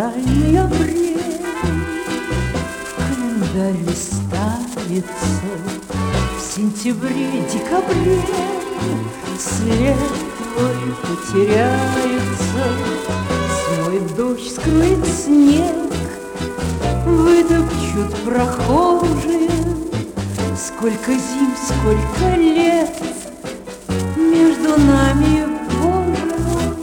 хрустальный апрель, календарь листается, в сентябре, декабре след твой потеряется, смоет дождь, скроет снег, вытопчут прохожие. Сколько зим, сколько лет между нами, Боже мой.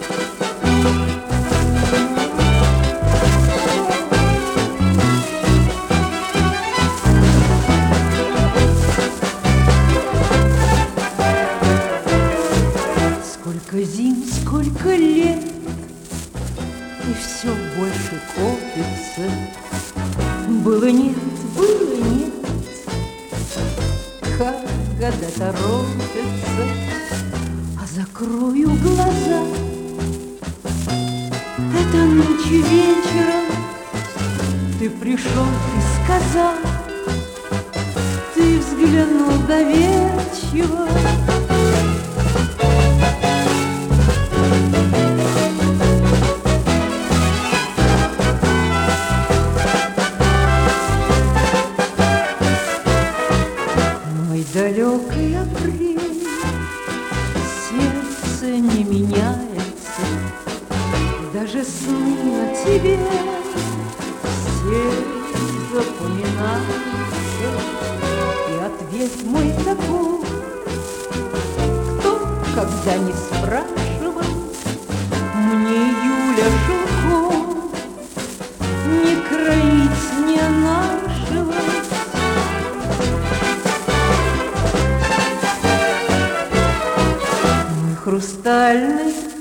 Сколько зим, сколько лет, и все больше копится. Было нет, как года торопятся, а закрою глаза. Это ночью вечером ты пришел и сказал, ты взглянул доверчиво. Далекий апрель, сердце не меняется, даже сны о тебе все запоминаются. И ответ мой такой: кто когда не спрашивал, мне Юля Шелков не кроить, не нашивать. Хрустальный